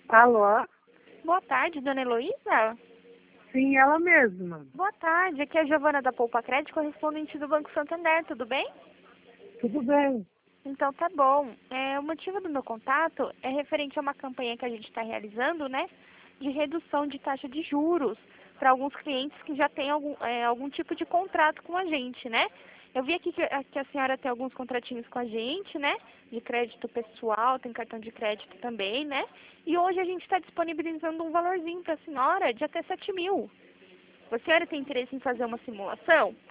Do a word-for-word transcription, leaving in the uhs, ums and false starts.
Alô? Boa tarde, dona Heloísa? Sim, ela mesma. Boa tarde, aqui é a Giovana da Poupa Crédito, correspondente do Banco Santander, tudo bem? Tudo bem? Então tá bom. É, o motivo do meu contato é referente a uma campanha que a gente está realizando, né? De redução de taxa de juros para alguns clientes que já têm algum, é, algum tipo de contrato com a gente, né? Eu vi aqui que, que a senhora tem alguns contratinhos com a gente, né? De crédito pessoal, tem cartão de crédito também, né? E hoje a gente está disponibilizando um valorzinho para a senhora de até sete mil. A senhora tem interesse em fazer uma simulação?